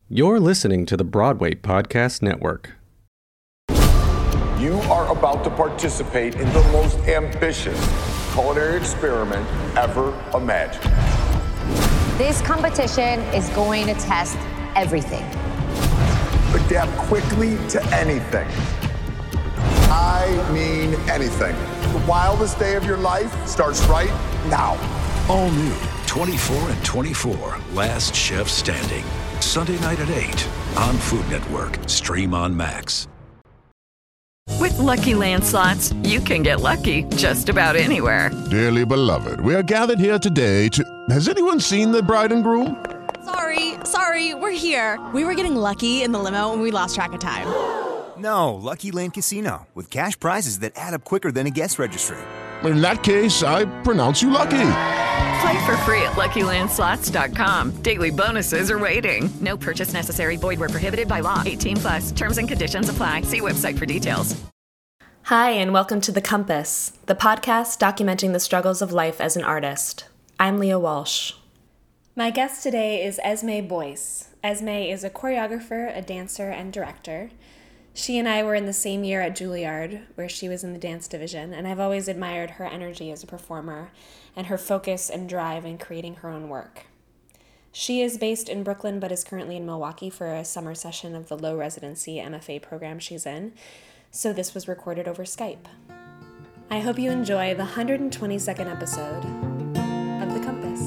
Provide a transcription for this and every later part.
You're listening to the Broadway Podcast Network. You are about to participate in the most ambitious culinary experiment ever imagined. This competition is going to test everything. Adapt quickly to anything. I mean anything. The wildest day of your life starts right now. All new 24 and 24, Last Chef Standing. Sunday night at 8 on Food Network. Stream on Max. With Lucky Land Slots, you can get lucky just about anywhere. Dearly beloved, we are gathered here today to... Has anyone seen the bride and groom? Sorry, we're here. We were getting lucky in the limo and we lost track of time. No, Lucky Land Casino, with cash prizes that add up quicker than a guest registry. In that case, I pronounce you lucky. Play for free at LuckyLandSlots.com. Daily bonuses are waiting. No purchase necessary. Void where prohibited by law. 18+. Terms and conditions apply. See website for details. Hi, and welcome to The Compass, the podcast documenting the struggles of life as an artist. I'm Leah Walsh. My guest today is Esme Boyce. Esme is a choreographer, a dancer, and director. She and I were in the same year at Juilliard, where she was in the dance division, and I've always admired her energy as a performer and her focus and drive in creating her own work. She is based in Brooklyn, but is currently in Milwaukee for a summer session of the low residency MFA program she's in, so this was recorded over Skype. I hope you enjoy the 122nd episode of The Compass.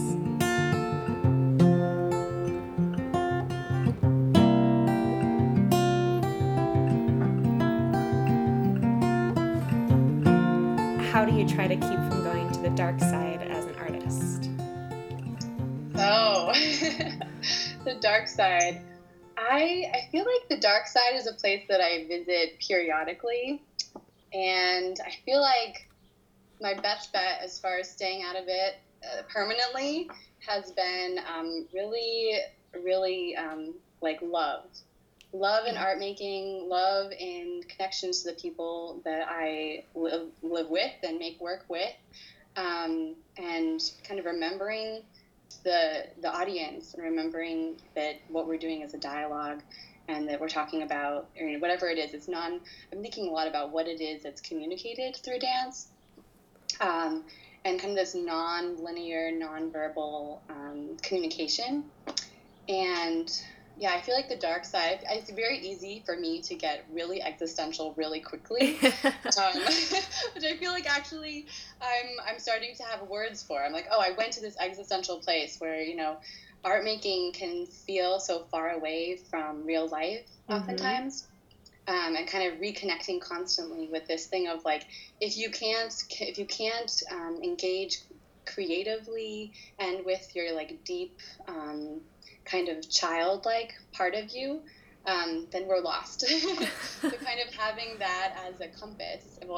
How do you try to keep from going to the dark side as an artist? Oh, the dark side. I feel like the dark side is a place that I visit periodically, and I feel like my best bet as far as staying out of it permanently has been really like love. Love in art making, love in connections to the people that I live with and make work with, and kind of remembering the audience and remembering that what we're doing is a dialogue and that we're talking about, or whatever it is. I'm thinking a lot about what it is that's communicated through dance, and kind of this non-linear, non-verbal communication. And yeah, I feel like the dark side, it's very easy for me to get really existential really quickly, which I feel like actually I'm starting to have words for. I'm like, oh, I went to this existential place where, art making can feel so far away from real life oftentimes, and kind of reconnecting constantly with this thing of like, if you can't engage creatively and with your like deep kind of childlike part of you, then we're lost. So kind of having that as a compass of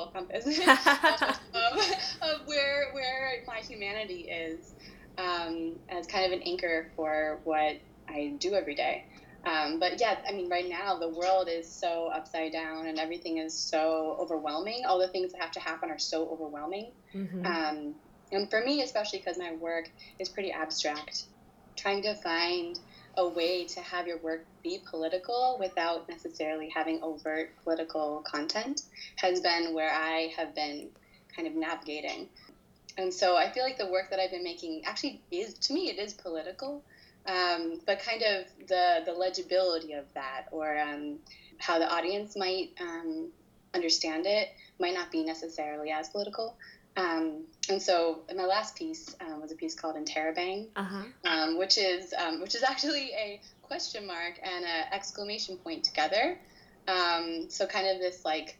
where my humanity is, as kind of an anchor for what I do every day. But yeah, I mean, right now the world is so upside down and everything is so overwhelming. All the things that have to happen are so overwhelming. And for me, especially because my work is pretty abstract, trying to find a way to have your work be political without necessarily having overt political content has been where I have been kind of navigating. And so I feel like the work that I've been making actually is, to me, it is political, but kind of the legibility of that, or how the audience might understand it might not be necessarily as political. And so my last piece was a piece called Interrobang, which is actually a question mark and an exclamation point together. So kind of this like.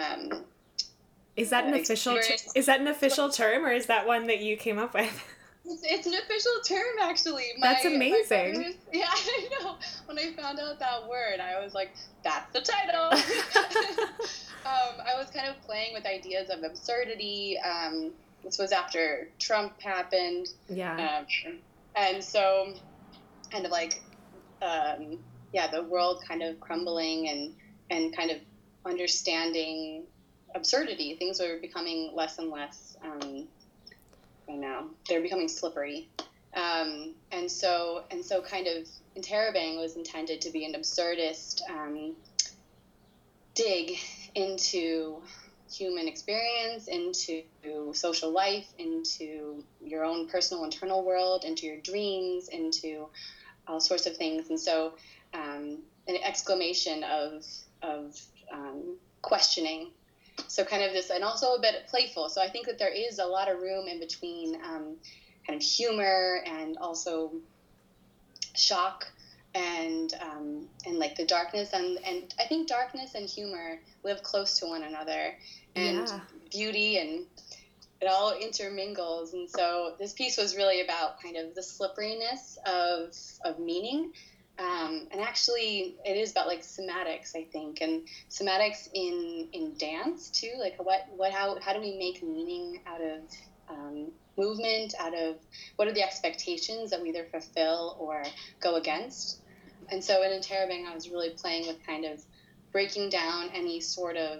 Is that an official term, or is that one that you came up with? It's an official term, actually. That's amazing. Yeah, I know. When I found out that word, I was like, that's the title. I was kind of playing with ideas of absurdity. This was after Trump happened. Yeah. And so kind of like, the world kind of crumbling and kind of understanding absurdity. Things are becoming less and less, they're becoming slippery. And so kind of Interrobang was intended to be an absurdist dig into human experience, into social life, into your own personal internal world, into your dreams, into all sorts of things. And so an exclamation of questioning. So kind of this, and also a bit playful. So I think that there is a lot of room in between kind of humor and also shock and like the darkness. And I think darkness and humor live close to one another, and beauty, and it all intermingles. And so this piece was really about kind of the slipperiness of meaning. And actually it is about like sematics, I think, and sematics in dance too. Like how do we make meaning out of movement, out of what are the expectations that we either fulfill or go against? And so in Interrobang, I was really playing with kind of breaking down any sort of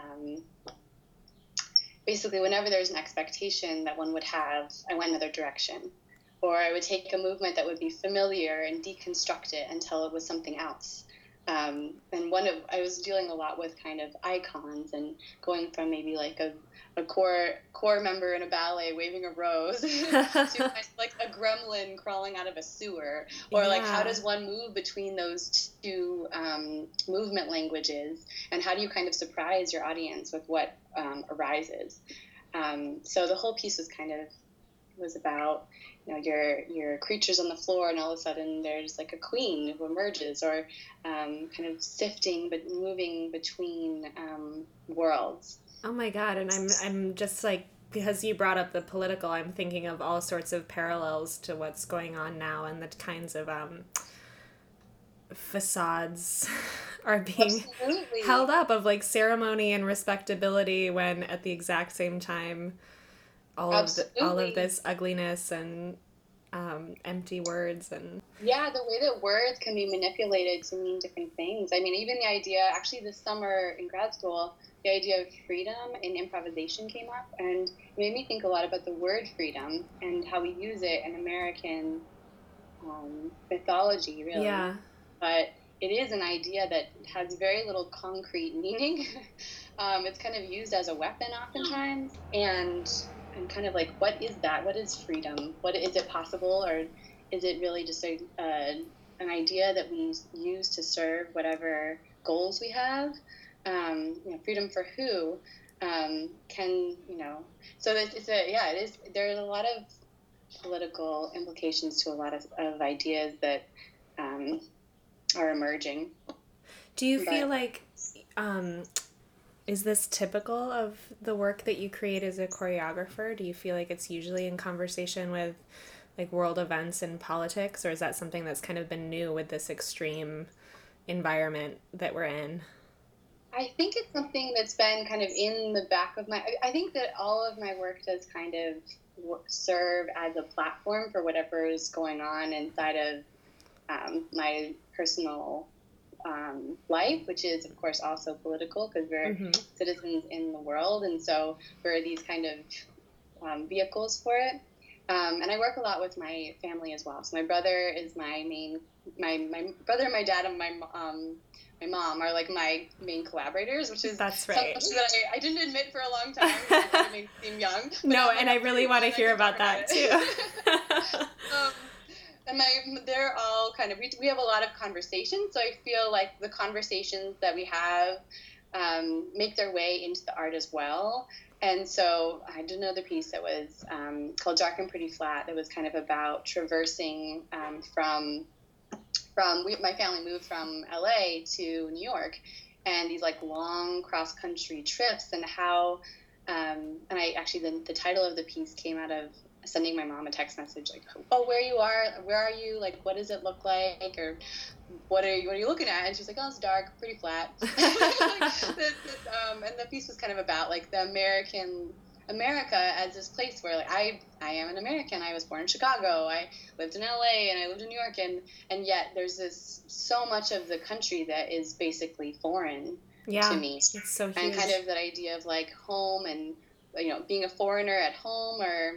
basically whenever there's an expectation that one would have, I went another direction. Or I would take a movement that would be familiar and deconstruct it until it was something else. And I was dealing a lot with kind of icons and going from maybe like a core member in a ballet waving a rose to kind of like a gremlin crawling out of a sewer. Or like how does one move between those two movement languages, and how do you kind of surprise your audience with what arises? So the whole piece was about, you know, your creatures on the floor, and all of a sudden there's like a queen who emerges, or kind of sifting but moving between worlds. Oh my God. And I'm just like, because you brought up the political, I'm thinking of all sorts of parallels to what's going on now, and the kinds of facades are being held up of like ceremony and respectability, when at the exact same time all of this ugliness and empty words. And the way that words can be manipulated to mean different things. I mean, even the idea, actually this summer in grad school, the idea of freedom in improvisation came up, and it made me think a lot about the word freedom and how we use it in American mythology, really. Yeah. But it is an idea that has very little concrete meaning. It's kind of used as a weapon oftentimes, and kind of like, what is that? What is freedom? What is it possible, or is it really just an idea that we use to serve whatever goals we have? Freedom for who? So it is. There's a lot of political implications to a lot of ideas that are emerging. Do you feel like is this typical of the work that you create as a choreographer? Do you feel like it's usually in conversation with like world events and politics, or is that something that's kind of been new with this extreme environment that we're in? I think it's something that's been kind of in the back of I think that all of my work does kind of serve as a platform for whatever is going on inside of my personal life, which is of course also political, because we're citizens in the world, and so we're these kind of vehicles for it. And I work a lot with my family as well. So my brother is my brother, my dad, and my mom are like my main collaborators, which is something that I didn't admit for a long time. It made me seem young. No, and I really want to hear about that too. And they're all kind of, we have a lot of conversations, so I feel like the conversations that we have make their way into the art as well. And so I did another piece that was called Dark and Pretty Flat, that was kind of about traversing my family moved from LA to New York, and these like long cross-country trips, and how and I actually the title of the piece came out of sending my mom a text message like, oh, where are you, like, what does it look like, or what are you looking at? And she's like, oh, it's dark, pretty flat. And the piece was kind of about like the America as this place where like I am an American. I was born in Chicago. I lived in LA, and I lived in New York, and yet there's this so much of the country that is basically foreign to me. It's so huge. And kind of that idea of like home, and being a foreigner at home, or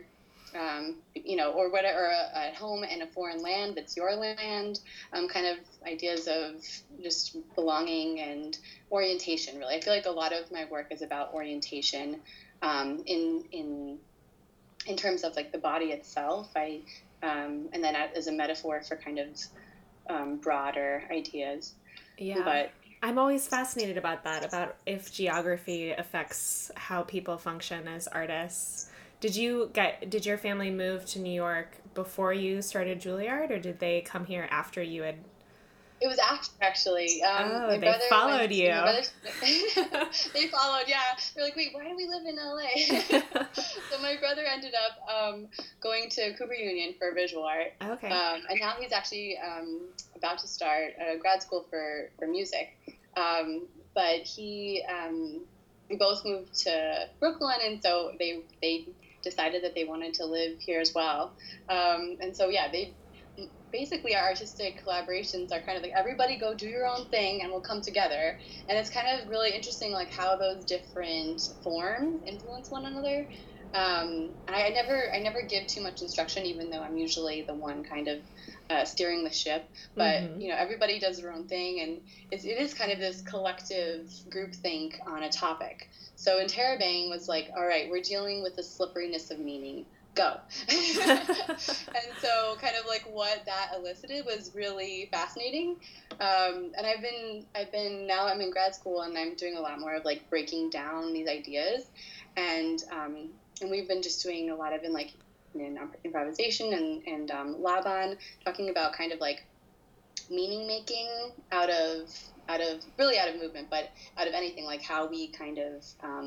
or whatever, or at home in a foreign land that's your land, kind of ideas of just belonging and orientation, really. I feel like a lot of my work is about orientation in terms of like the body itself. And then as a metaphor for kind of broader ideas. Yeah. But I'm always fascinated about that, about if geography affects how people function as artists. Did your family move to New York before you started Juilliard, or did they come here after you had? It was after, actually. They followed you. They followed, yeah. They're like, wait, why do we live in LA? So my brother ended up going to Cooper Union for visual art. Okay. And now he's actually about to start a grad school for music. But we both moved to Brooklyn, and so they decided that they wanted to live here as well. And so, yeah, basically our artistic collaborations are kind of like, everybody go do your own thing and we'll come together. And it's kind of really interesting, like how those different forms influence one another. And I never give too much instruction, even though I'm usually the one kind of steering the ship. But everybody does their own thing, and it is kind of this collective groupthink on a topic. So Interrobang was like, all right, we're dealing with the slipperiness of meaning. Go. And so kind of like what that elicited was really fascinating. And now I'm in grad school, and I'm doing a lot more of like breaking down these ideas. And we've been just doing a lot of improvisation and Laban, talking about kind of like meaning making out of movement, but out of anything, like how we kind of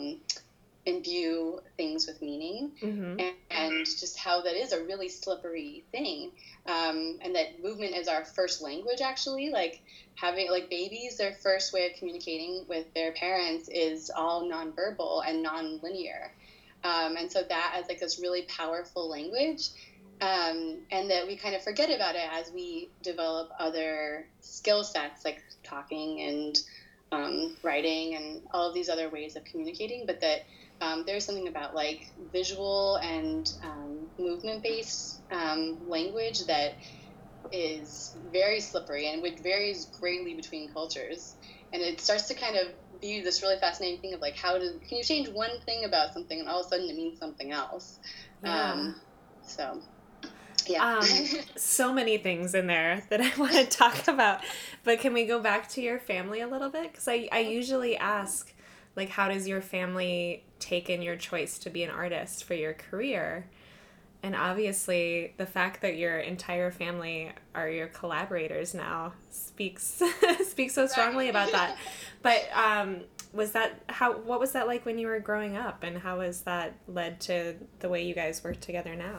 imbue things with meaning, and just how that is a really slippery thing, and that movement is our first language, actually. Like having, like, babies, their first way of communicating with their parents is all nonverbal and non-linear, and so that as like this really powerful language, and that we kind of forget about it as we develop other skill sets like talking and writing and all of these other ways of communicating, but that there's something about like visual and movement-based language that is very slippery, and which varies greatly between cultures. And it starts to kind of be this really fascinating thing of like, can you change one thing about something and all of a sudden it means something else? Yeah. Yeah. So many things in there that I want to talk about, but can we go back to your family a little bit? Because I usually ask, like, how does your family take in your choice to be an artist for your career? And obviously the fact that your entire family are your collaborators now speaks so strongly about that. But what was that like when you were growing up, and how has that led to the way you guys work together now?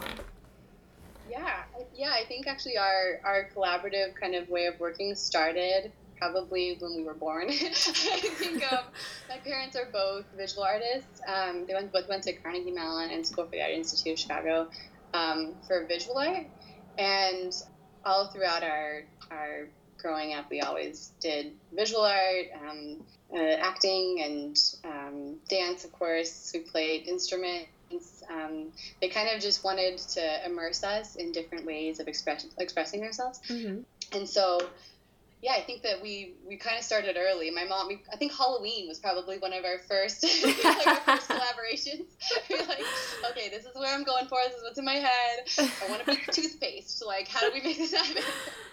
Yeah, I think actually our collaborative kind of way of working started probably when we were born. I think my parents are both visual artists. They both went to Carnegie Mellon and School for the Art Institute of Chicago for visual art. And all throughout our growing up, we always did visual art, acting, and dance, of course. We played instruments. They kind of just wanted to immerse us in different ways of expressing ourselves. And so, yeah, I think that we kind of started early. My mom, I think Halloween was probably one of our first, collaborations. We're like, okay, this is where I'm going for. This is what's in my head. I want to be toothpaste. Like, how do we make this happen?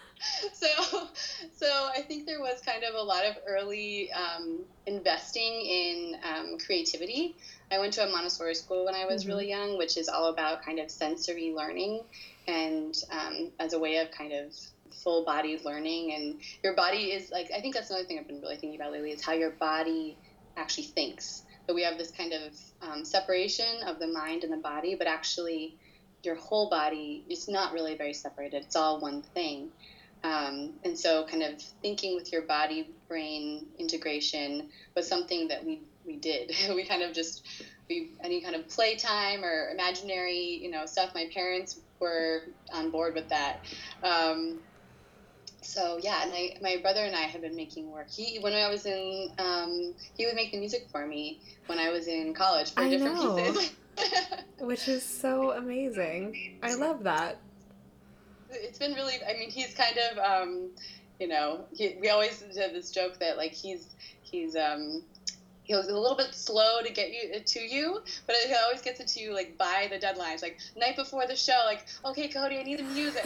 So I think there was kind of a lot of early investing in creativity. I went to a Montessori school when I was really young, which is all about kind of sensory learning, and as a way of kind of full body learning. And your body is like, I think that's another thing I've been really thinking about lately, is how your body actually thinks. But we have this kind of separation of the mind and the body, but actually your whole body is not really very separated. It's all one thing. And so kind of thinking with your body brain integration was something that we did. We kind of any kind of playtime or imaginary, stuff, my parents were on board with that. So yeah, and my brother and I have been making work. When I was in, he would make the music for me when I was in college for different pieces. Which is so amazing. I love that. It's been really, I mean, he's kind of, we always did this joke that like he's he was a little bit slow to get to you, but he always gets it to you like by the deadlines, like night before the show, like, okay, Cody, I need the music.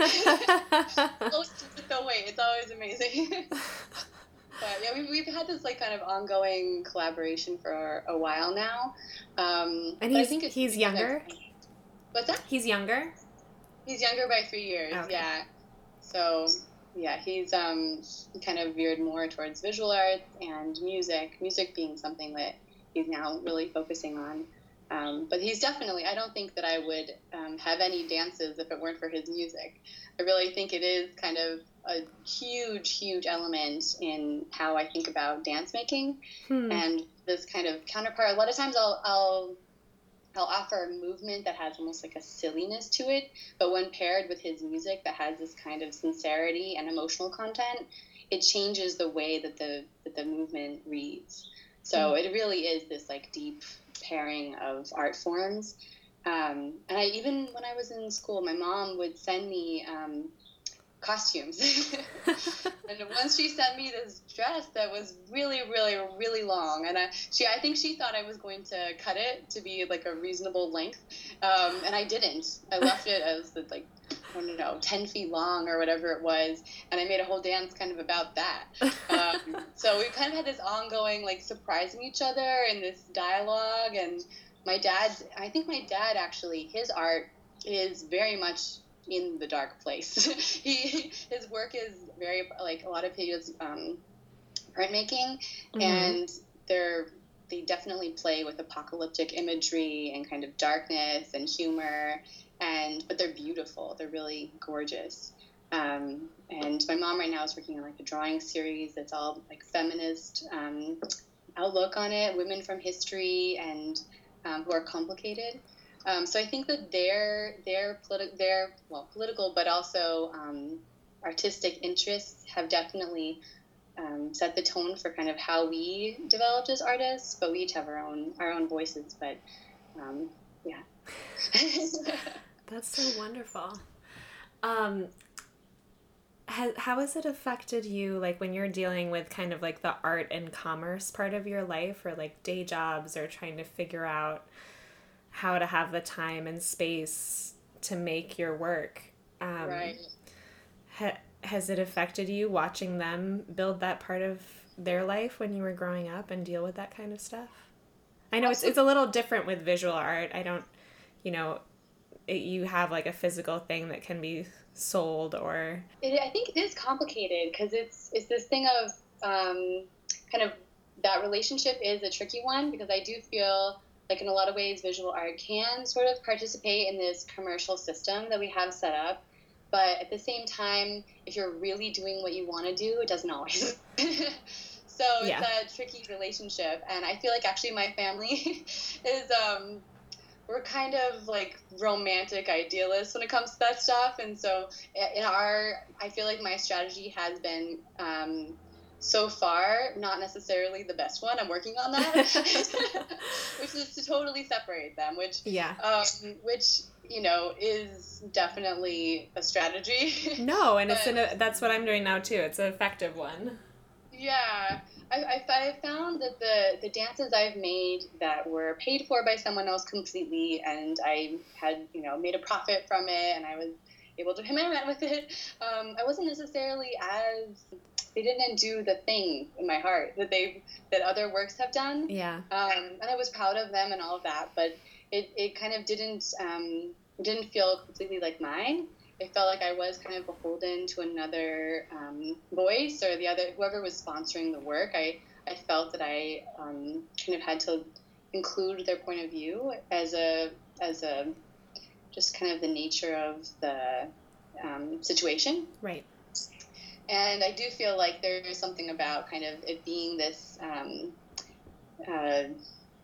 So wait, it's always amazing. But yeah, we've had this like kind of ongoing collaboration for a while now. And he's younger? What's that? He's younger? He's younger by 3 years, okay. Yeah. So, yeah, he's kind of veered more towards visual arts and music being something that he's now really focusing on. But he's definitely, I don't think that I would have any dances if it weren't for his music. I really think it is kind of a huge element in how I think about dance making. And this kind of counterpart, a lot of times I'll offer a movement that has almost like a silliness to it, but when paired with his music that has this kind of sincerity and emotional content, it changes the way that the movement reads. So it really is this like deep pairing of art forms. And even when I was in school, my mom would send me costumes. And once she sent me this dress that was really long, and I think she thought I was going to cut it to be like a reasonable length, and I didn't. I left it as like, I don't know, 10 feet long or whatever it was, and I made a whole dance kind of about that. So we kind of had this ongoing like surprising each other and this dialogue. And I think my dad actually, his art is very much in the dark place. His work is very like a lot of his printmaking, and they definitely play with apocalyptic imagery and kind of darkness and humor, but they're beautiful. They're really gorgeous. And my mom right now is working on like a drawing series that's all like feminist outlook on it, women from history and who are complicated. So I think that their political, but also artistic interests have definitely set the tone for kind of how we developed as artists. But we each have our own voices. But yeah, that's so wonderful. How has it affected you, like when you're dealing with kind of like the art and commerce part of your life, or like day jobs, or trying to figure out how to have the time and space to make your work? Right. Has it affected you watching them build that part of their life when you were growing up and deal with that kind of stuff? I know it's a little different with visual art. I don't, you have like a physical thing that can be sold, or... I think it is complicated because it's this thing of kind of that relationship is a tricky one, because I do feel like in a lot of ways visual art can sort of participate in this commercial system that we have set up, but at the same time, if you're really doing what you want to do, it doesn't always. So it's a tricky relationship, and I feel like actually my family is we're kind of like romantic idealists when it comes to that stuff, and so I feel like my strategy has been so far not necessarily the best one. I'm working on that, which is to totally separate them, which is definitely a strategy. No, and that's what I'm doing now too. It's an effective one. Yeah. I found that the dances I've made that were paid for by someone else completely, and I had, made a profit from it, and I was able to experiment with it, I wasn't necessarily they didn't do the thing in my heart that other works have done. Yeah. And I was proud of them and all of that, but it kind of didn't feel completely like mine. It felt like I was kind of beholden to another voice, or whoever was sponsoring the work. I felt that I kind of had to include their point of view as a just kind of the nature of the situation. Right. And I do feel like there is something about kind of it being this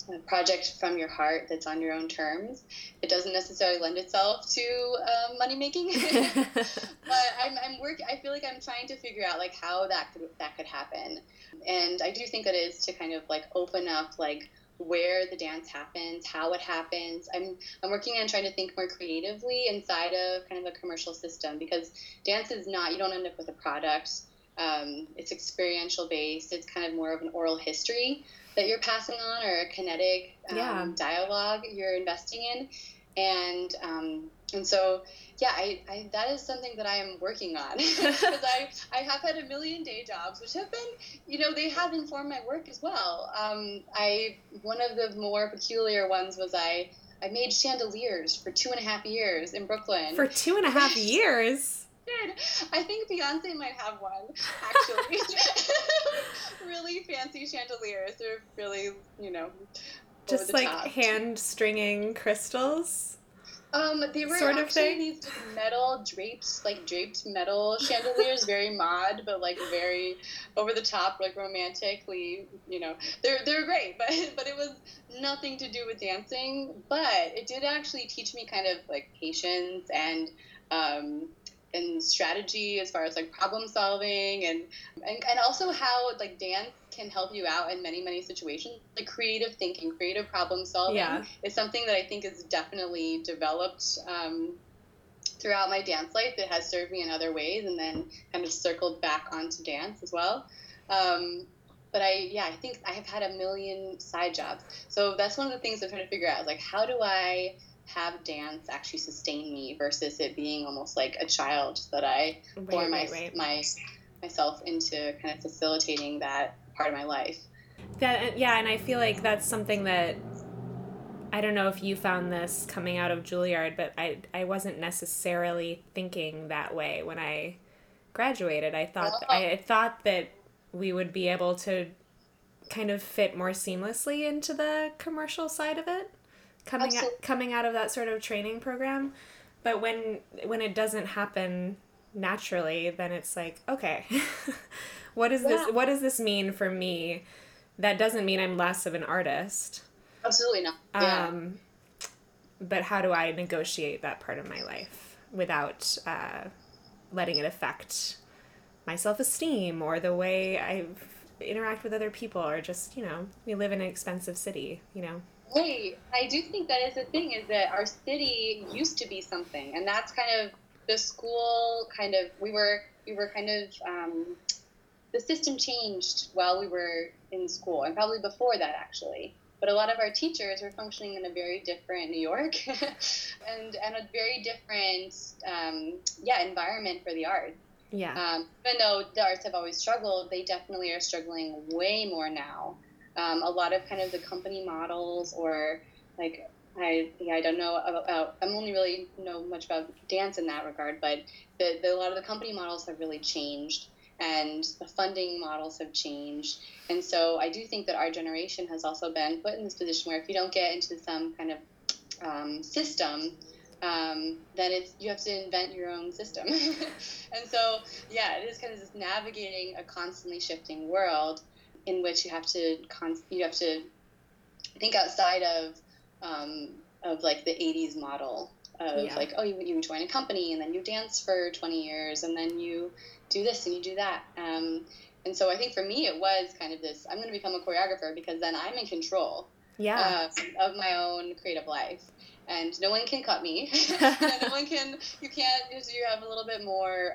a project from your heart that's on your own terms, it doesn't necessarily lend itself to money making. But I feel like I'm trying to figure out like how that could happen. And I do think that it is to kind of like open up like where the dance happens, how it happens. I'm working on trying to think more creatively inside of kind of a commercial system, because dance is not, you don't end up with a product. It's experiential based. It's kind of more of an oral history that you're passing on, or a kinetic dialogue you're investing in. And so, yeah, I that is something that I am working on, because I have had a million day jobs, which have been, they have informed my work as well. One of the more peculiar ones was I made chandeliers for 2.5 years in Brooklyn. For 2.5 years? I think Beyonce might have one, actually. Really fancy chandeliers. They're really, just like hand stringing crystals. They were sort of actually thing? These metal draped metal chandeliers, very mod, but like very over the top, like romantically, they're great, but it was nothing to do with dancing. But it did actually teach me kind of like patience and strategy as far as like problem solving and also how like dance can help you out in many, many situations. Like creative thinking, creative problem solving is something that I think is definitely developed throughout my dance life. It has served me in other ways and then kind of circled back onto dance as well. But I think I have had a million side jobs. So that's one of the things I'm trying to figure out is like, how do I have dance actually sustain me versus it being almost like a child that I pour myself into kind of facilitating that part of my life. And I feel like that's something that, I don't know if you found this coming out of Juilliard, but I wasn't necessarily thinking that way when I graduated. I thought that we would be able to kind of fit more seamlessly into the commercial side of it. Coming out of that sort of training program, but when it doesn't happen naturally, then it's like, okay, what does this mean for me? That doesn't mean I'm less of an artist. Absolutely not. But how do I negotiate that part of my life without letting it affect my self-esteem or the way I interact with other people, or just, we live in an expensive city, Hey, I do think that is the thing, is that our city used to be something, and that's kind of the school kind of, we were kind of, the system changed while we were in school, and probably before that actually. But a lot of our teachers were functioning in a very different New York and a very different, environment for the arts. Yeah. Even though the arts have always struggled, they definitely are struggling way more now. A lot of kind of the company models, or like, I don't know about, I'm only really know much about dance in that regard, but a lot of the company models have really changed, and the funding models have changed. And so I do think that our generation has also been put in this position where if you don't get into some kind of system, then you have to invent your own system. And so, it is kind of just navigating a constantly shifting world in which you have to think outside of like the 80s model of like, oh, you join a company and then you dance for 20 years and then you do this and you do that. And so I think for me it was kind of this, I'm going to become a choreographer because then I'm in control of my own creative life. And no one can cut me. You have a little bit more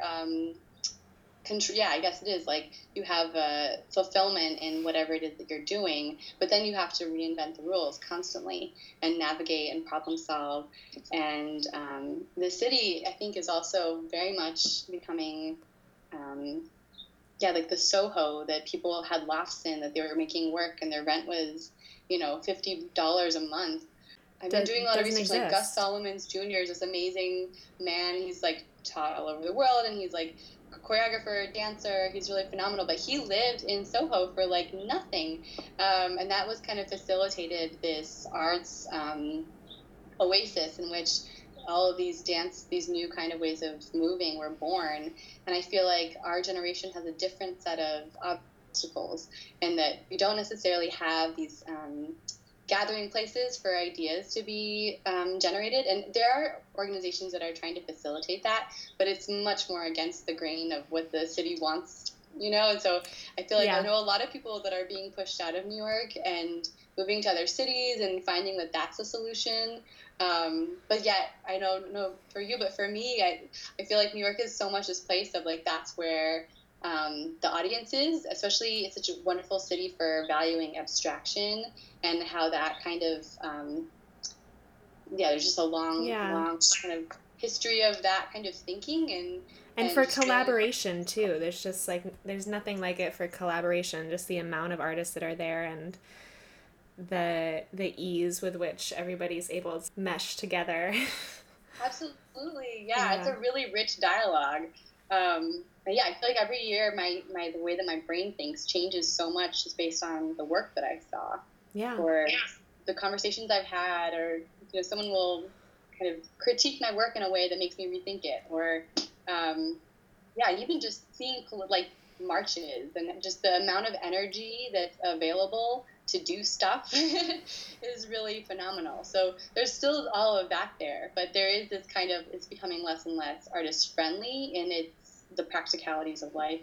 I guess it is like you have fulfillment in whatever it is that you're doing, but then you have to reinvent the rules constantly and navigate and problem solve. And the city, I think, is also very much becoming, like the Soho that people had lofts in, that they were making work and their rent was, $50 a month. I've been doing a lot of research, like Gus Solomons Jr. is this amazing man. He's like taught all over the world, and he's like choreographer, dancer. He's really phenomenal, but he lived in Soho for like nothing, and that was kind of facilitated this arts oasis in which all of these new kind of ways of moving were born. And I feel like our generation has a different set of obstacles, in that you don't necessarily have these gathering places for ideas to be generated. And there are organizations that are trying to facilitate that, but it's much more against the grain of what the city wants, And so I feel like I know a lot of people that are being pushed out of New York and moving to other cities and finding that that's a solution. But yet, I don't know for you, but for me, I feel like New York is so much this place of like, that's where the audience is, especially it's such a wonderful city for valuing abstraction and how that kind of, there's just a long kind of history of that kind of thinking and for collaboration too. There's nothing like it for collaboration, just the amount of artists that are there and the ease with which everybody's able to mesh together. Absolutely. Yeah, it's a really rich dialogue. Yeah, I feel like every year the way that my brain thinks changes so much just based on the work that I saw. Yeah. Or the conversations I've had, or someone will kind of critique my work in a way that makes me rethink it. Or even just seeing like marches and just the amount of energy that's available to do stuff is really phenomenal. So there's still all of that there, but there is this kind of, it's becoming less and less artist friendly in the practicalities of life.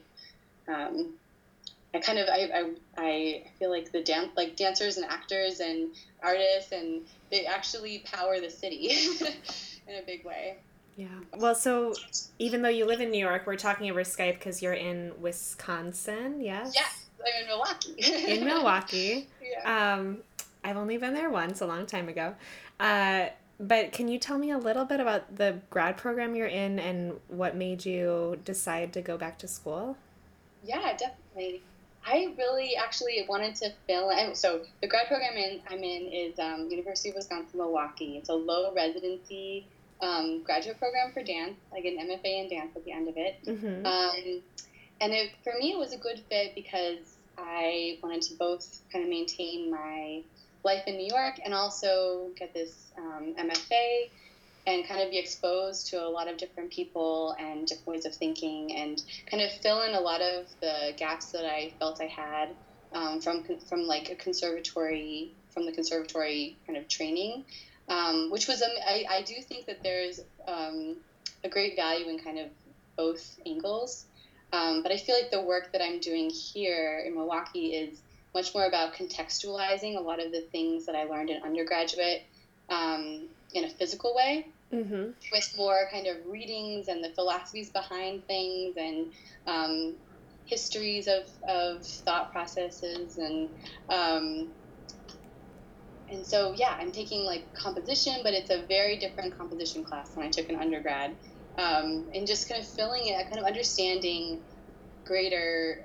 I feel like dancers and actors and artists, and they actually power the city in a big way. Yeah. Well, so even though you live in New York, we're talking over Skype because you're in Wisconsin, yes? Yes, I'm in Milwaukee. In Milwaukee. Yeah. I've only been there once, a long time ago. But can you tell me a little bit about the grad program you're in and what made you decide to go back to school? Yeah, definitely. I really actually wanted to fill in. So the grad program I'm in is University of Wisconsin-Milwaukee. It's a low residency graduate program for dance, like an MFA in dance at the end of it. Mm-hmm. And for me, it was a good fit because I wanted to both kind of maintain my life in New York and also get this MFA and kind of be exposed to a lot of different people and different ways of thinking and kind of fill in a lot of the gaps that I felt I had from like a conservatory, from the conservatory kind of training, which was, I do think that there's a great value in kind of both angles. But I feel like the work that I'm doing here in Milwaukee is much more about contextualizing a lot of the things that I learned in undergraduate in a physical way, mm-hmm. with more kind of readings and the philosophies behind things and histories of thought processes. And so, yeah, I'm taking like composition, but it's a very different composition class than I took in undergrad. And just kind of filling it, kind of understanding greater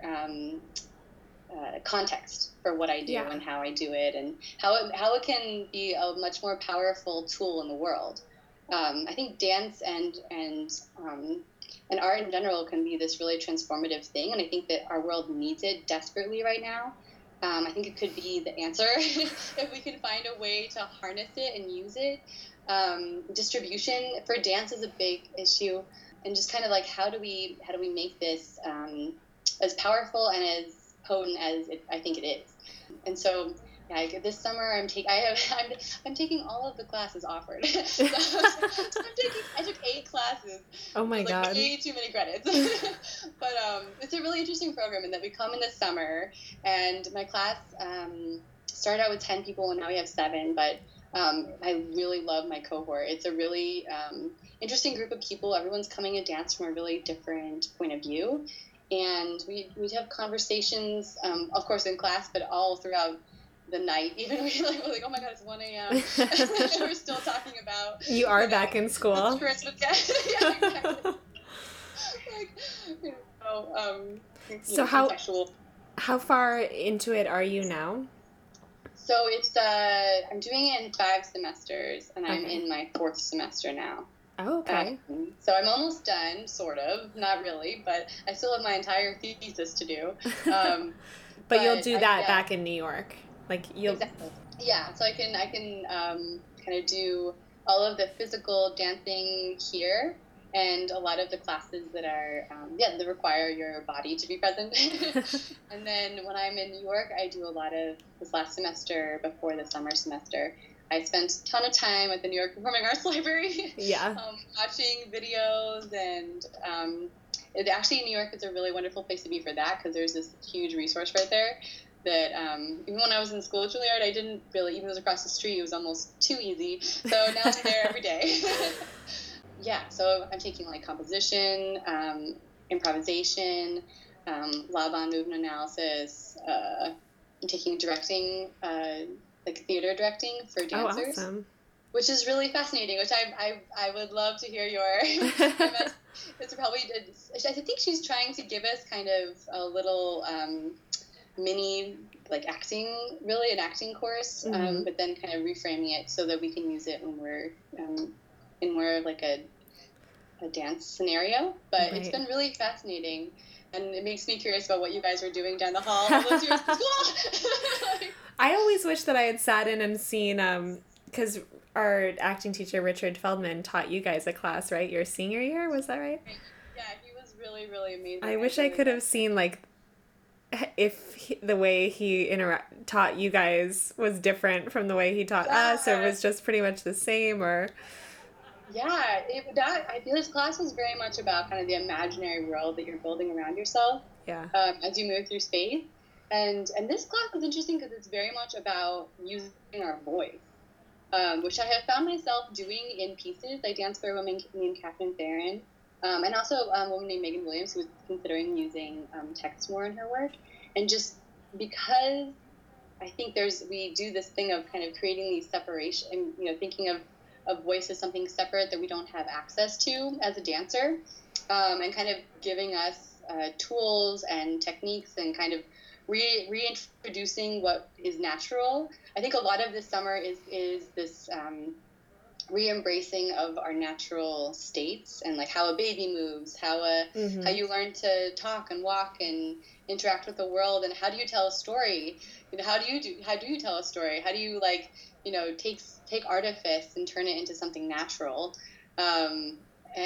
context for what I do and how I do it, and how it can be a much more powerful tool in the world. I think dance and art in general can be this really transformative thing, and I think that our world needs it desperately right now. I think it could be the answer if we can find a way to harness it and use it. Distribution for dance is a big issue, and just kind of like how do we make this as powerful and as potent as I think it is. And so this summer I'm taking all of the classes offered. So I took 8 classes. Oh my God. Way too many credits. But it's a really interesting program in that we come in the summer, and my class started out with 10 people and now we have 7, but I really love my cohort. It's a really interesting group of people. Everyone's coming at dance from a really different point of view. And we have conversations, of course, in class, but all throughout the night. Even we're like, oh my God, it's 1 a.m. We're still talking about... You are back in school. Christmas. Yeah, exactly. So how far into it are you now? So it's I'm doing it in 5 semesters, and I'm in my 4th semester now. Oh, okay. So I'm almost done, sort of. Not really, but I still have my entire thesis to do. But you'll do that back in New York, like you'll. Exactly. Yeah, so I can kind of do all of the physical dancing here, and a lot of the classes that are, that require your body to be present. And then when I'm in New York, I do a lot of, this last semester before the summer semester, I spent a ton of time at the New York Performing Arts Library, watching videos, and actually New York is a really wonderful place to be for that, because there's this huge resource right there that even when I was in school at Juilliard, I didn't really, even though it was across the street, it was almost too easy. So now I'm there every day. Yeah, so I'm taking like composition, improvisation, La Bande movement analysis. I'm taking directing, like theater directing for dancers. Oh, awesome. Which is really fascinating, which I would love to hear your it's probably, I think she's trying to give us kind of a little mini, like acting, really an acting course, but then kind of reframing it so that we can use it when we're in more of like a dance scenario. But It's been really fascinating, and it makes me curious about what you guys are doing down the hall all those years at school. I always wish that I had sat in and seen, because our acting teacher, Richard Feldman, taught you guys a class, right? Your senior year, was that right? Yeah, he was really, really amazing. I wish I could have seen, like, if the way he taught you guys was different from the way he taught us, or was just pretty much the same, or... Yeah, I feel this class was very much about kind of the imaginary world that you're building around yourself as you move through space. And this class is interesting because it's very much about using our voice, which I have found myself doing in pieces. I danced for a woman named Catherine Theron, and also a woman named Megan Williams, who was considering using text more in her work. And just because I think we do this thing of kind of creating these separation, thinking of voice as something separate that we don't have access to as a dancer, and kind of giving us tools and techniques and kind of reintroducing what is natural. I think a lot of this summer is this re-embracing of our natural states, and like how a baby moves, how you learn to talk and walk and interact with the world, and how do you tell a story? How do you tell a story? How do you take artifice and turn it into something natural? And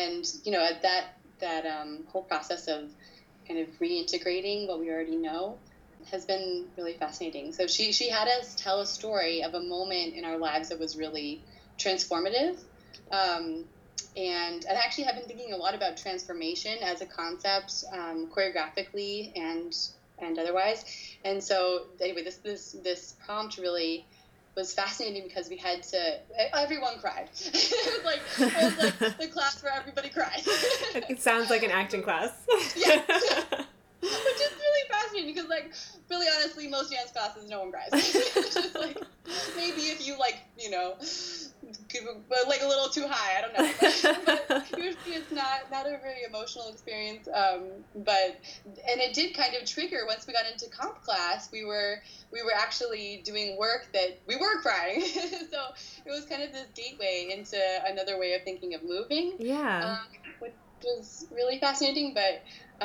that whole process of kind of reintegrating what we already know has been really fascinating. So she had us tell a story of a moment in our lives that was really transformative. And I actually have been thinking a lot about transformation as a concept, choreographically and otherwise. And so anyway, this prompt really was fascinating because we had to, everyone cried. It was like the class where everybody cried. It sounds like an acting class. Yeah. Which is really fascinating because, like, really honestly, most dance classes, no one cries. It's just like, maybe if you, like a little too high, I don't know. But usually it's not a very emotional experience. And it did kind of trigger once we got into comp class. We were actually doing work that we were crying. So it was kind of this gateway into another way of thinking of moving. Yeah. Which was really fascinating, but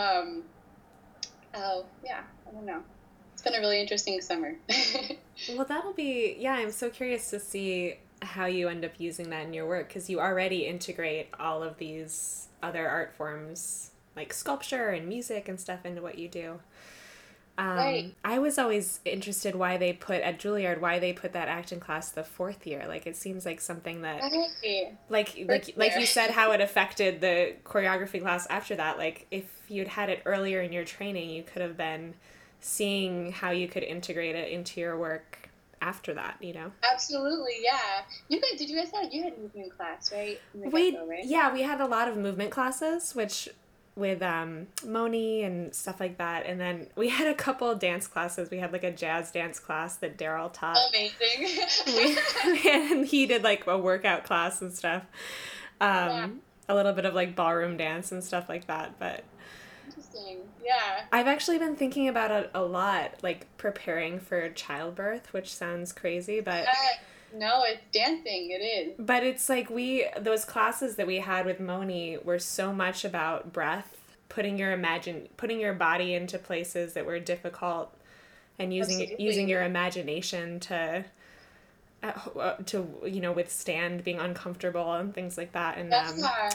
I don't know. It's been a really interesting summer. Well, I'm so curious to see how you end up using that in your work, because you already integrate all of these other art forms like sculpture and music and stuff into what you do. Right. I was always interested why they put that acting class the fourth year. Like, it seems like something that, like you said, how it affected the choreography class after that. Like, if you'd had it earlier in your training, you could have been seeing how you could integrate it into your work after that, Absolutely, yeah. You had movement class, right? Yeah, we had a lot of movement classes, which with Moni and stuff like that, and then we had a couple of dance classes. We had like a jazz dance class that Daryl taught. Amazing. And he did like a workout class and stuff. A little bit of like ballroom dance and stuff like that, but interesting. Yeah. I've actually been thinking about it a lot, like preparing for childbirth, which sounds crazy, but no, it's dancing. It is. But it's like those classes that we had with Moni were so much about breath, putting your body into places that were difficult, and using your imagination to withstand being uncomfortable and things like that. And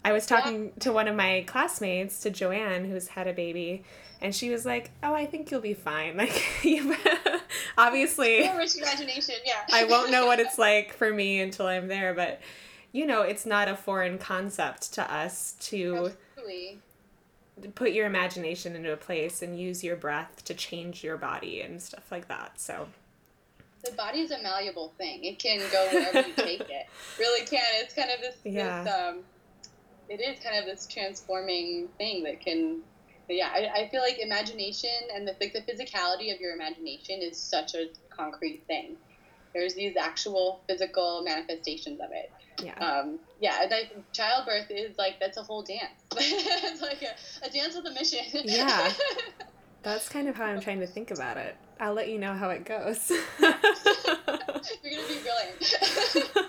I was talking to one of my classmates, to Joanne, who's had a baby, and she was like, "Oh, I think you'll be fine." Like, obviously, rich imagination, yeah. I won't know what it's like for me until I'm there, but it's not a foreign concept to us to Absolutely. put your imagination into a place and use your breath to change your body and stuff like that. So the body is a malleable thing. It can go wherever you take it. Really can. It's kind of this it is kind of this transforming thing that can, I feel like imagination and the physicality of your imagination is such a concrete thing. There's these actual physical manifestations of it. Childbirth is like, that's a whole dance. It's like a dance with a mission. Yeah. That's kind of how I'm trying to think about it. I'll let you know how it goes. You're going to be brilliant.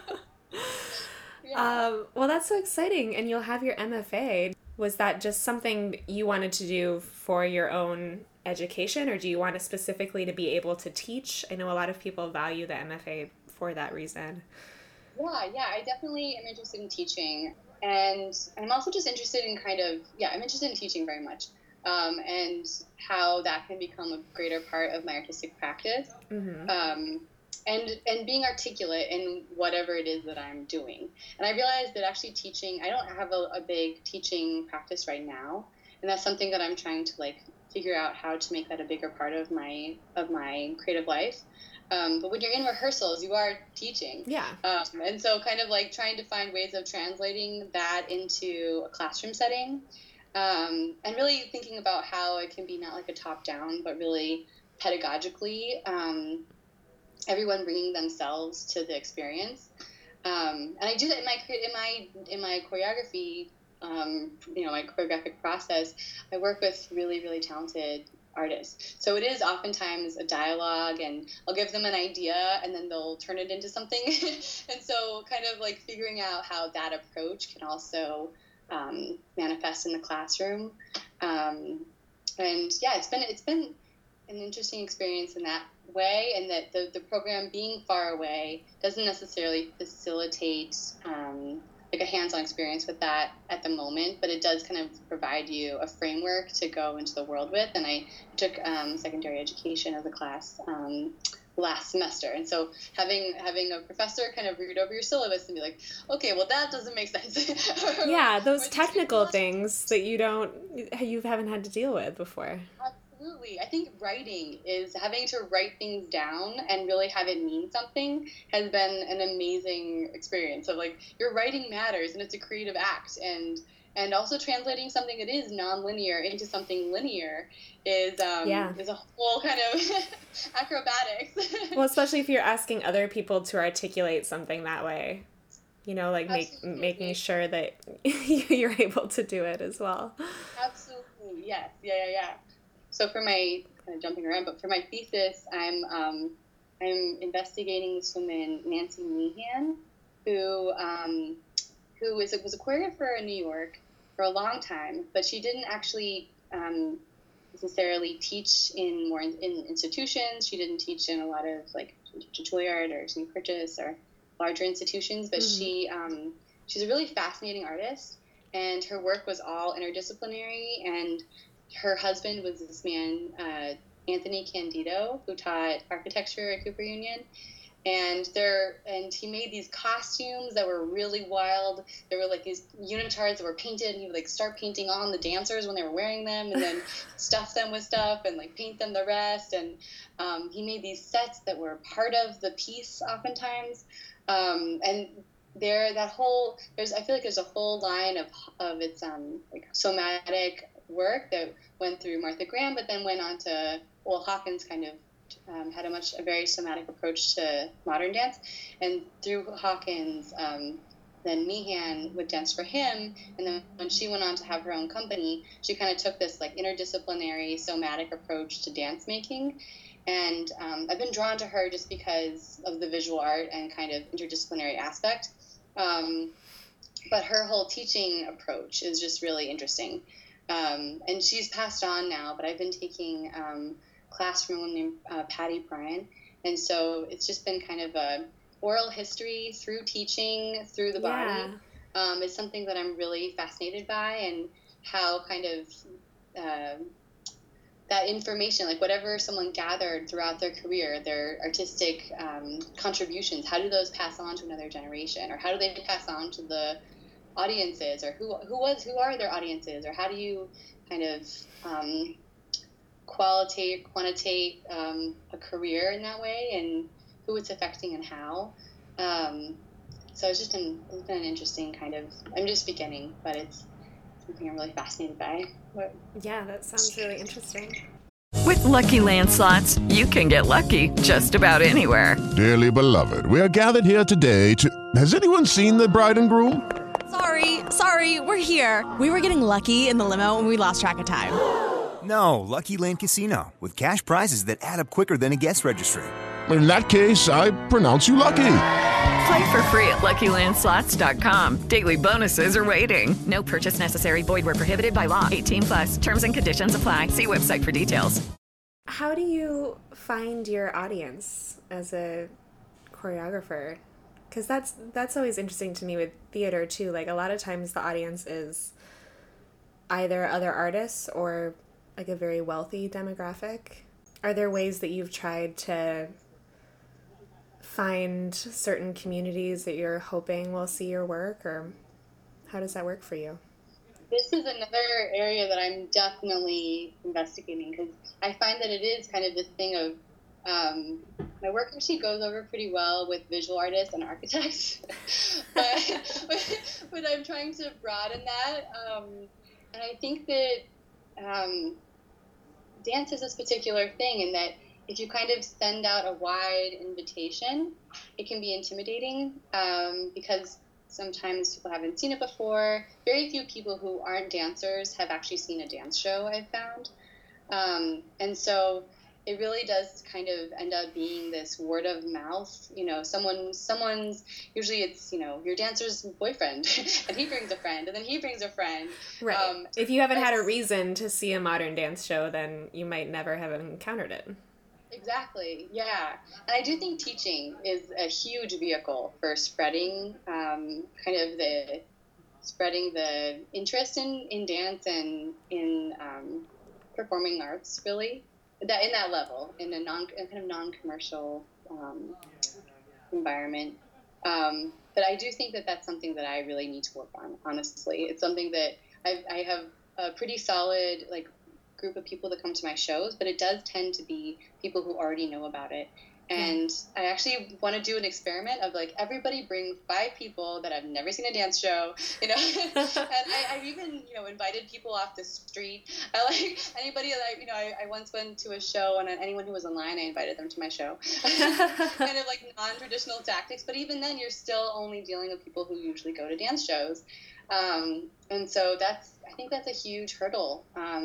Well, that's so exciting. And you'll have your MFA. Was that just something you wanted to do for your own education, or do you want to specifically to be able to teach? I know a lot of people value the MFA for that reason. Yeah, I definitely am interested in teaching. And I'm also just interested in I'm interested in teaching very much. And how that can become a greater part of my artistic practice. Mm-hmm. And being articulate in whatever it is that I'm doing. And I realized that actually teaching, I don't have a big teaching practice right now. And that's something that I'm trying to figure out how to make that a bigger part of my creative life. But when you're in rehearsals, you are teaching. Yeah. And so kind of trying to find ways of translating that into a classroom setting. And really thinking about how it can be not like a top-down, but really pedagogically, everyone bringing themselves to the experience. And I do that in my choreography, my choreographic process. I work with really, really talented artists. So it is oftentimes a dialogue, and I'll give them an idea and then they'll turn it into something. And so kind of figuring out how that approach can also manifest in the classroom. And it's been an interesting experience in that way, and that the program being far away doesn't necessarily facilitate a hands-on experience with that at the moment, but it does kind of provide you a framework to go into the world with. And I took secondary education as a class last semester, and so having a professor kind of read over your syllabus and be like, okay, well, that doesn't make sense. Yeah, those technical things that you haven't had to deal with before. Absolutely. I think having to write things down and really have it mean something has been an amazing experience. So your writing matters, and it's a creative act, and also translating something that is nonlinear into something linear is a whole kind of acrobatics. Well, especially if you're asking other people to articulate something that way, making sure that you're able to do it as well. Absolutely, yes, yeah. So for my kind of jumping around, but for my thesis, I'm investigating this woman, Nancy Meehan, who was a choreographer in New York for a long time, but she didn't actually necessarily teach in institutions. She didn't teach in a lot of Juilliard or St. Curtis or larger institutions, but she's a really fascinating artist, and her work was all interdisciplinary. And her husband was this man, Anthony Candido, who taught architecture at Cooper Union. And he made these costumes that were really wild. There were these unitards that were painted, and he would start painting on the dancers when they were wearing them, and then stuff them with stuff and paint them the rest. And he made these sets that were part of the piece oftentimes. And I feel like there's a whole line of its somatic work that went through Martha Graham, but then went on to Hawkins kind of had a very somatic approach to modern dance, and through Hawkins, then Meehan would dance for him, and then when she went on to have her own company, she kind of took this interdisciplinary somatic approach to dance making, and I've been drawn to her just because of the visual art and kind of interdisciplinary aspect, but her whole teaching approach is just really interesting, and she's passed on now, but I've been taking class from a woman named Patty Bryan, and so it's just been kind of a oral history through teaching through the body, is something that I'm really fascinated by, and how kind of that information, like whatever someone gathered throughout their career, their artistic contributions, how do those pass on to another generation, or how do they pass on to the audiences, or who are their audiences, or how do you kind of quantitate a career in that way, and who it's affecting and how. So it's been an interesting kind of, I'm just beginning, but it's something I'm really fascinated by. Yeah, that sounds really interesting. With Lucky Land Slots, you can get lucky just about anywhere. Dearly beloved, we are gathered here today to... Has anyone seen the bride and groom? Sorry, we're here. We were getting lucky in the limo and we lost track of time. No, Lucky Land Casino, with cash prizes that add up quicker than a guest registry. In that case, I pronounce you lucky. Play for free at LuckyLandSlots.com. Daily bonuses are waiting. No purchase necessary. Void where prohibited by law. 18+. Terms and conditions apply. See website for details. How do you find your audience as a choreographer? Because that's always interesting to me with theater too. Like, a lot of times the audience is either other artists or like a very wealthy demographic. Are there ways that you've tried to find certain communities that you're hoping will see your work, or how does that work for you? This is another area that I'm definitely investigating, because I find that it is kind of this thing of my work actually goes over pretty well with visual artists and architects, but I'm trying to broaden that, and I think that dance is this particular thing, in that if you kind of send out a wide invitation, it can be intimidating, because sometimes people haven't seen it before. Very few people who aren't dancers have actually seen a dance show, I've found. And so it really does kind of end up being this word of mouth. You know, someone's, usually it's, you know, your dancer's boyfriend, and he brings a friend, and then he brings a friend. Right. If you haven't had a reason to see a modern dance show, then you might never have encountered it. Exactly, yeah. And I do think teaching is a huge vehicle for spreading the interest in dance and in performing arts, really. That in that level, in a kind of non-commercial environment. But I do think that that's something that I really need to work on, honestly. It's something that I have a pretty solid, like, group of people that come to my shows, but it does tend to be people who already know about it. And I actually want to do an experiment of, like, everybody bring 5 people that have never seen a dance show, you know. And I've even, you know, invited people off the street. I like anybody that I once went to a show, and anyone who was online, I invited them to my show. Kind of like non-traditional tactics, but even then you're still only dealing with people who usually go to dance shows. And so I think that's a huge hurdle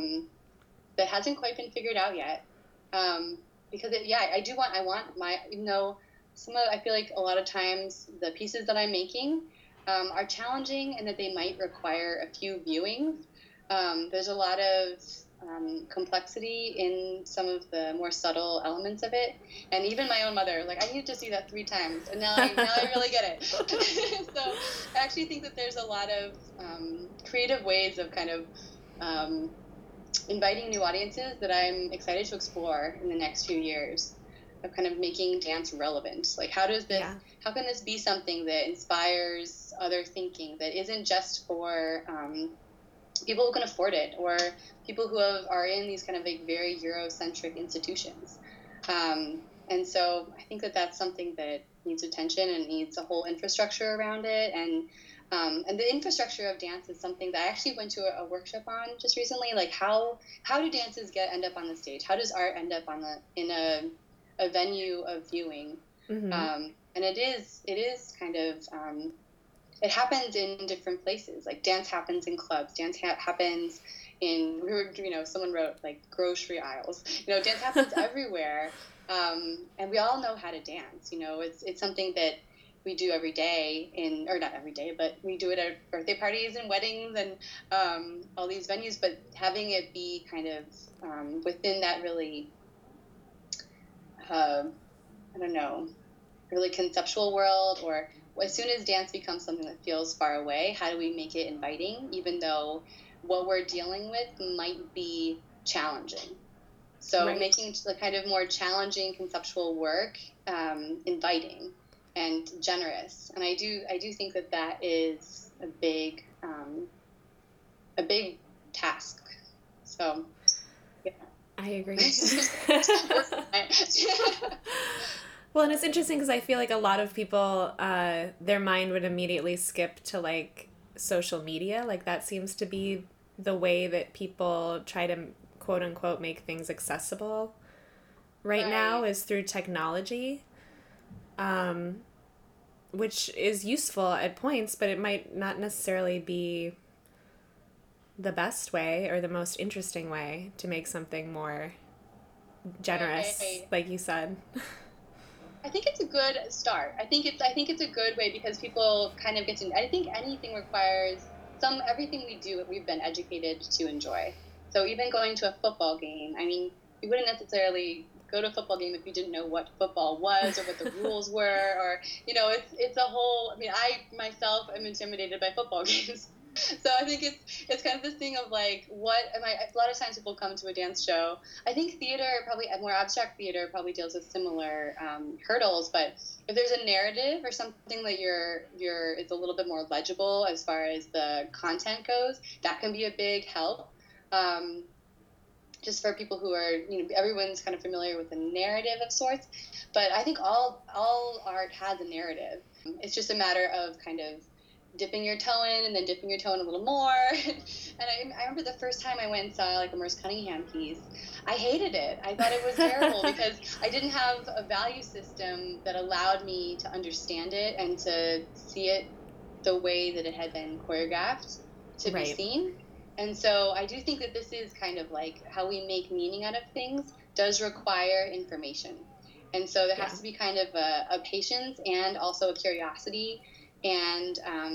that hasn't quite been figured out yet. Because I want my, even though I feel like a lot of times the pieces that I'm making are challenging, and that they might require a few viewings. There's a lot of complexity in some of the more subtle elements of it. And even my own mother, like, I need to see that 3 times, and now I really get it. So I actually think that there's a lot of creative ways of kind of inviting new audiences that I'm excited to explore in the next few years, of kind of making dance relevant. Like, how can this be something that inspires other thinking, that isn't just for people who can afford it, or people who are in these kind of like very Eurocentric institutions. And so I think that that's something that needs attention and needs a whole infrastructure around it. And the infrastructure of dance is something that I actually went to a workshop on just recently. Like, how do dances end up on the stage? How does art end up in a venue of viewing? Mm-hmm. And it is kind of it happens in different places. Like, dance happens in clubs. Dance happens in, someone wrote, like, grocery aisles. Dance happens everywhere. And we all know how to dance. It's something that we do every day or not every day, but we do it at birthday parties and weddings and all these venues. But having it be kind of within that really, really conceptual world, or as soon as dance becomes something that feels far away, how do we make it inviting, even though what we're dealing with might be challenging? So making the kind of more challenging conceptual work inviting and generous. And I do think that is a big task. So, yeah. I agree. Well, and it's interesting because I feel like a lot of people, their mind would immediately skip to like social media. Like that seems to be the way that people try to quote unquote make things accessible right now, is through technology, which is useful at points, but it might not necessarily be the best way or the most interesting way to make something more generous, like you said. I think it's a good start. I think it's a good way because people kind of get to. I think anything requires everything we do. We've been educated to enjoy. So even going to a football game, I mean, you wouldn't necessarily go to a football game if you didn't know what football was or what the rules were, or it's a whole. I mean, I myself am intimidated by football games. So I think it's kind of this thing of like, what am I? A lot of times people come to a dance show. I think theater, probably more abstract theater, probably deals with similar hurdles. But if there's a narrative or something that it's a little bit more legible as far as the content goes, that can be a big help. Just for people who are, everyone's kind of familiar with a narrative of sorts. But I think all art has a narrative. It's just a matter of kind of dipping your toe in and then dipping your toe in a little more. And I remember the first time I went and saw like a Merce Cunningham piece, I hated it. I thought it was terrible because I didn't have a value system that allowed me to understand it and to see it the way that it had been choreographed to be seen. And so I do think that this is kind of like how we make meaning out of things does require information. And so there has to be kind of a patience and also a curiosity. And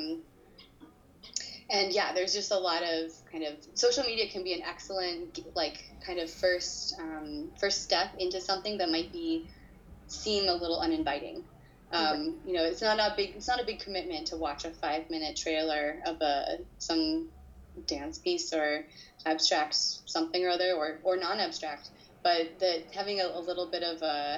there's just a lot of kind of social media can be an excellent like kind of first step into something that might seem a little uninviting. It's not a big commitment to watch a 5-minute trailer of some dance piece or abstract something or other or non-abstract, but that having a little bit of a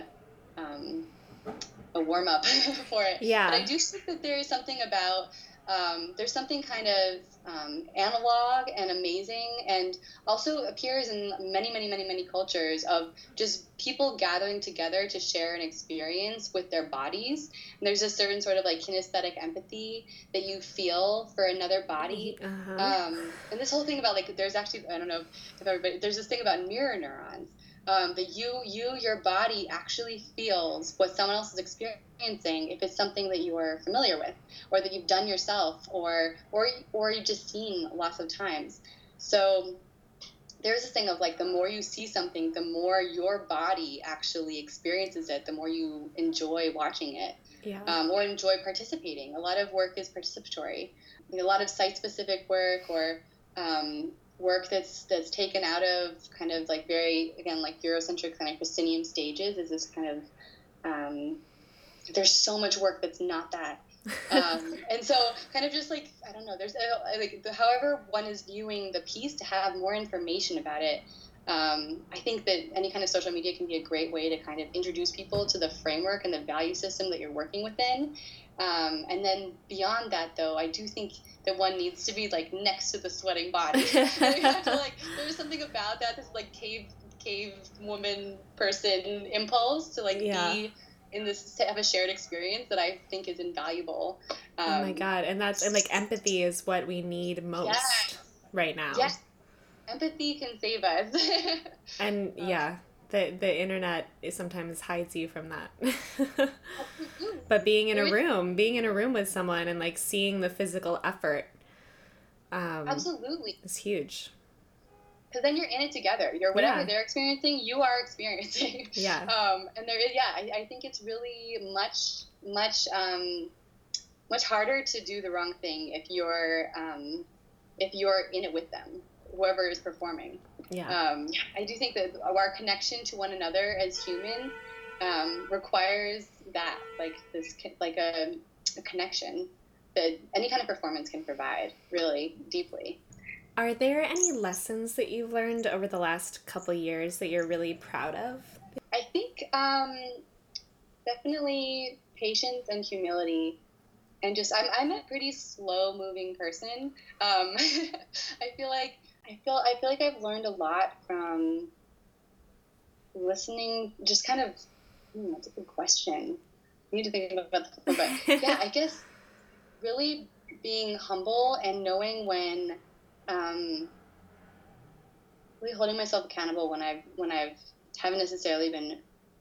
warm up for it. Yeah. But I do think that there is something about there's something kind of analog and amazing, and also appears in many, many, many, many cultures of just people gathering together to share an experience with their bodies. And there's a certain sort of like kinesthetic empathy that you feel for another body. And this whole thing about like, there's actually, I don't know if everybody, there's this thing about mirror neurons. That your body actually feels what someone else is experiencing if it's something that you are familiar with, or that you've done yourself, or you've just seen lots of times. So there's this thing of like, the more you see something, the more your body actually experiences it, the more you enjoy watching it, or enjoy participating. A lot of work is participatory. A lot of site-specific work or work that's taken out of kind of like very, again, like Eurocentric kind of proscenium stages is this kind of, there's so much work that's not that. And so kind of just like, I don't know, there's like, however one is viewing the piece, to have more information about it. I think that any kind of social media can be a great way to kind of introduce people to the framework and the value system that you're working within. And then beyond that, though, I do think that one needs to be like next to the sweating body. You have to, like, there's something about that, this like cave woman person impulse to like be in this, to have a shared experience that I think is invaluable. Oh my God. And like empathy is what we need most right now. Yes. Empathy can save us. And the internet sometimes hides you from that. But being in a room with someone and like seeing the physical effort absolutely is huge. Because then you're in it together. You're whatever they're experiencing, you are experiencing. And there is I think it's really much harder to do the wrong thing if you're in it with them, whoever is performing. I do think that our connection to one another as human requires that, like this, like a connection that any kind of performance can provide, really deeply. Are there any lessons that you've learned over the last couple years that you're really proud of? I think definitely patience and humility, and just I'm a pretty slow moving person. I feel like I've learned a lot from listening. Just kind of, that's a good question. I need to think about that, but yeah, I guess really being humble and knowing when, really holding myself accountable when I've haven't necessarily been,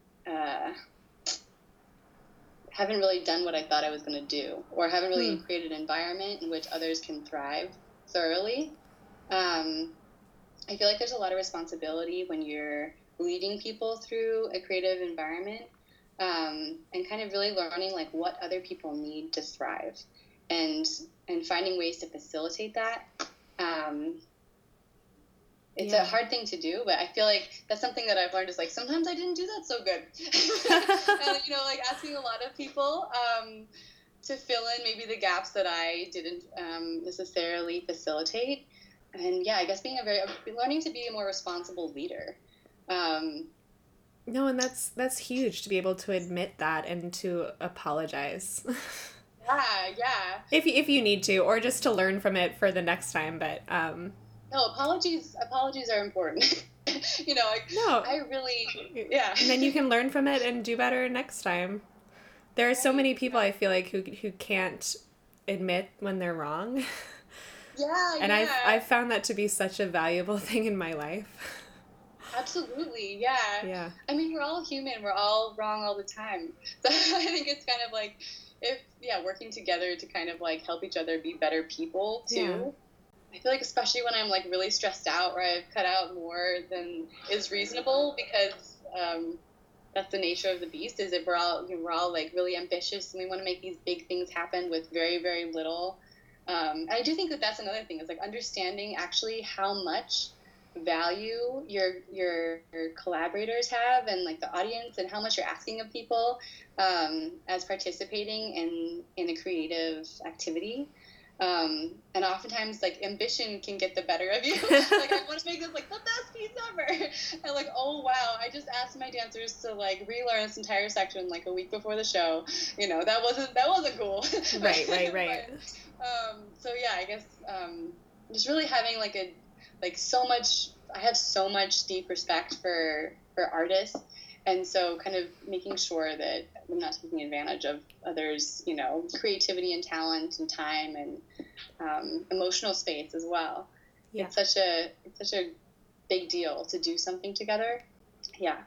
haven't really done what I thought I was going to do, or haven't really created an environment in which others can thrive thoroughly. I feel like there's a lot of responsibility when you're leading people through a creative environment, and kind of really learning like what other people need to thrive, and finding ways to facilitate that. It's a hard thing to do, but I feel like that's something that I've learned is like, sometimes I didn't do that so good. And, like asking a lot of people to fill in maybe the gaps that I didn't necessarily facilitate. And yeah, I guess learning to be a more responsible leader. No, and that's huge to be able to admit that and to apologize. Yeah. If you need to, or just to learn from it for the next time, but no, apologies are important. No. I really, yeah. And then you can learn from it and do better next time. There are so many people I feel like who can't admit when they're wrong. Yeah, and I've found that to be such a valuable thing in my life. Absolutely, yeah. Yeah. I mean, we're all human. We're all wrong all the time. So I think it's kind of like, working together to kind of like help each other be better people too. Yeah. I feel like especially when I'm like really stressed out, or I've cut out more than is reasonable, because that's the nature of the beast, is that we're all like really ambitious and we want to make these big things happen with very, very little. And I do think that that's another thing, is like understanding actually how much value your collaborators have, and like the audience, and how much you're asking of people as participating in a creative activity. And oftentimes like ambition can get the better of you. Like, I want to make this like the best piece ever, and like, oh wow, I just asked my dancers to like relearn this entire section like a week before the show. That wasn't cool. Right. But, so yeah, I guess just really having I have so much deep respect for artists, and so kind of making sure that I'm not taking advantage of others, creativity and talent and time and emotional space as well. Yeah. It's such a big deal to do something together. Yeah.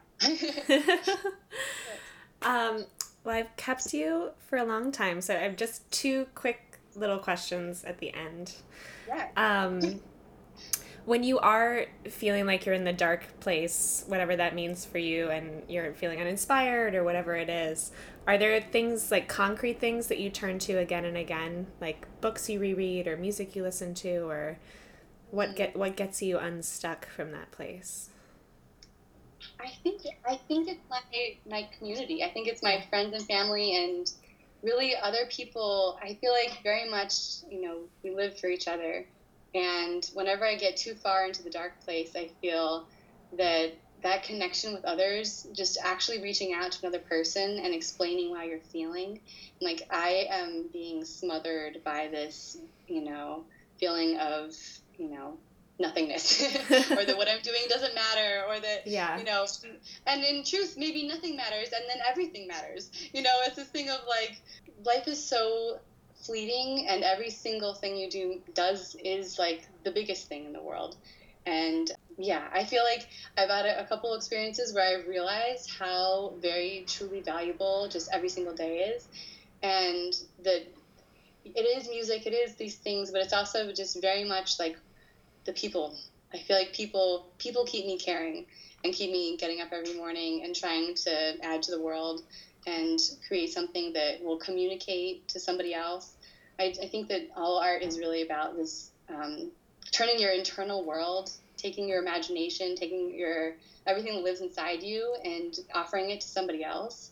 Well, I've kept you for a long time, so I have just two quick little questions at the end. Yeah. When you are feeling like you're in the dark place, whatever that means for you, and you're feeling uninspired or whatever it is, are there things, like concrete things, that you turn to again and again, like books you reread or music you listen to, or what gets you unstuck from that place? I think it's my community. I think it's my friends and family, and really other people. I feel like very much, we live for each other. And whenever I get too far into the dark place, I feel that connection with others, just actually reaching out to another person and explaining how you're feeling. Like, I am being smothered by this, feeling of, nothingness, or that what I'm doing doesn't matter, or that, and in truth, maybe nothing matters, and then everything matters. It's this thing of like, life is so fleeting, and every single thing you do is like the biggest thing in the world. And yeah, I feel like I've had a couple experiences where I've realized how very truly valuable just every single day is, and that it is music, it is these things, but it's also just very much like the people. I feel like people keep me caring and keep me getting up every morning and trying to add to the world and create something that will communicate to somebody else. I think that all art is really about this, turning your internal world, taking your imagination, taking everything that lives inside you and offering it to somebody else.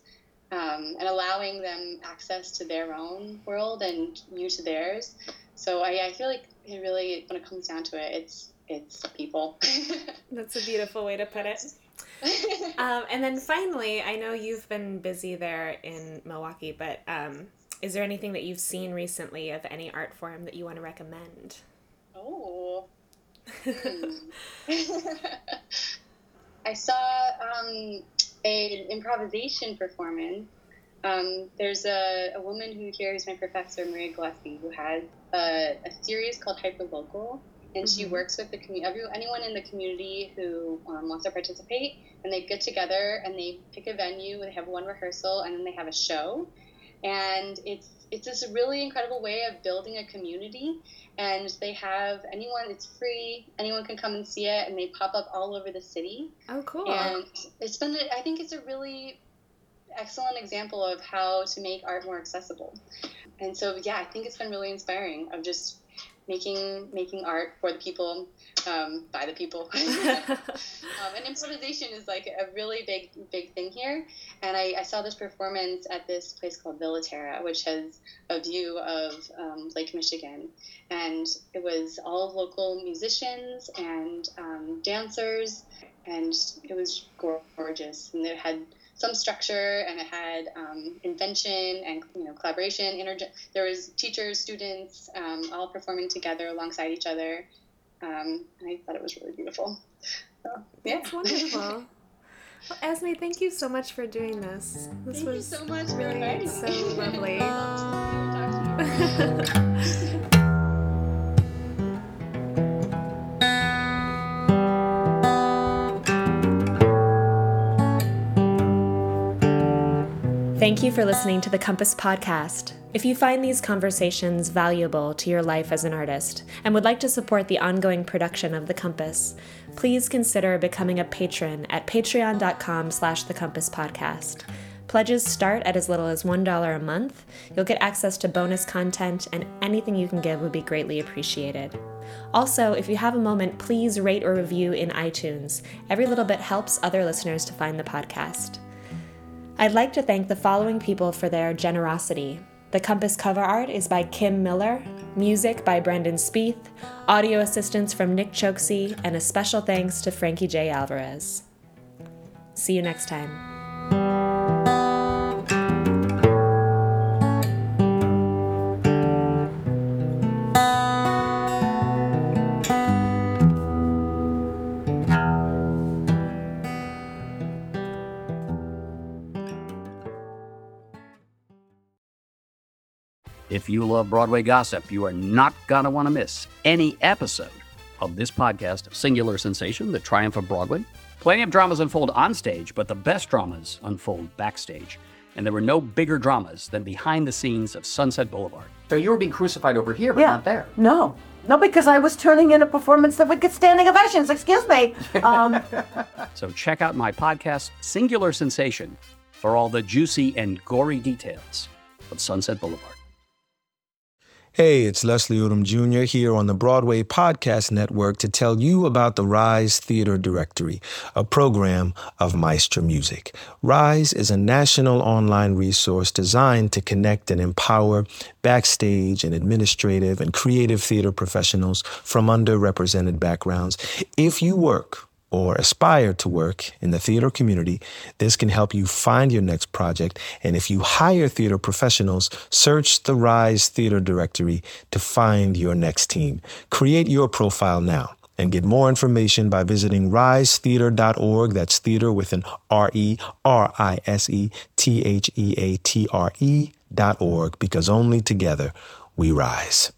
and allowing them access to their own world and you to theirs. So I feel like it really, when it comes down to it, it's people. That's a beautiful way to put it. And then finally, I know you've been busy there in Milwaukee, but is there anything that you've seen recently of any art form that you want to recommend? Oh. I saw an improvisation performance. There's a woman who's my professor, Maria Gillespie, who has a series called Hyperlocal, and she works with anyone in the community who wants to participate, and they get together and they pick a venue, they have one rehearsal, and then they have a show. And it's this really incredible way of building a community, and they have it's free, anyone can come and see it, and they pop up all over the city. Oh, cool. And I think it's a really excellent example of how to make art more accessible. And so, I think it's been really inspiring of just making art for the people, by the people. And improvisation is like a really big thing here. And I saw this performance at this place called Villa Terra, which has a view of Lake Michigan. And it was all local musicians and dancers, and it was gorgeous. And it had some structure, and it had invention and collaboration. There was teachers, students, all performing together alongside each other. And I thought it was really beautiful. So, That's wonderful. Well, Esme, thank you so much for doing this. This was so much really so lovely. Thank you for listening to the Compass Podcast. If you find these conversations valuable to your life as an artist and would like to support the ongoing production of The Compass, please consider becoming a patron at patreon.com/thecompasspodcast. Pledges start at as little as $1 a month. You'll get access to bonus content, and anything you can give would be greatly appreciated. Also, if you have a moment, please rate or review in iTunes. Every little bit helps other listeners to find the podcast. I'd like to thank the following people for their generosity. The Compass cover art is by Kim Miller, music by Brendan Spieth, audio assistance from Nick Choksey, and a special thanks to Frankie J. Alvarez. See you next time. If you love Broadway gossip, you are not going to want to miss any episode of this podcast of Singular Sensation, The Triumph of Broadway. Plenty of dramas unfold on stage, but the best dramas unfold backstage. And there were no bigger dramas than behind the scenes of Sunset Boulevard. So you were being crucified over here, but not there. No, because I was turning in a performance that would get standing ovations. Excuse me. So check out my podcast, Singular Sensation, for all the juicy and gory details of Sunset Boulevard. Hey, it's Leslie Odom Jr. here on the Broadway Podcast Network to tell you about the Rise Theater Directory, a program of Maestro Music. Rise is a national online resource designed to connect and empower backstage and administrative and creative theater professionals from underrepresented backgrounds. If you work or aspire to work in the theater community, this can help you find your next project. And if you hire theater professionals, search the Rise Theater Directory to find your next team. Create your profile now and get more information by visiting risetheater.org. That's theater with an RERISETHEATRE.org, because only together we rise.